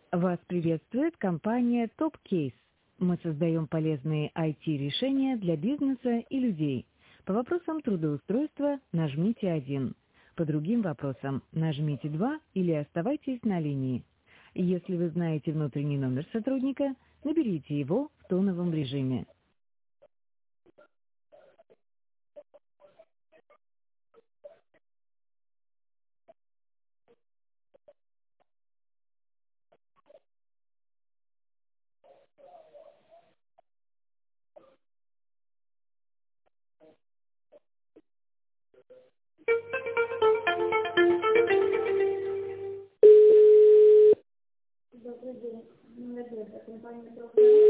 Вас приветствует компания TopCase. Мы создаем полезные IT-решения для бизнеса и людей. По вопросам трудоустройства нажмите 1. По другим вопросам нажмите 2 или оставайтесь на линии. Если вы знаете внутренний номер сотрудника, наберите его в тоновом режиме. Добрый день. Надежда, компания «Профсоюз».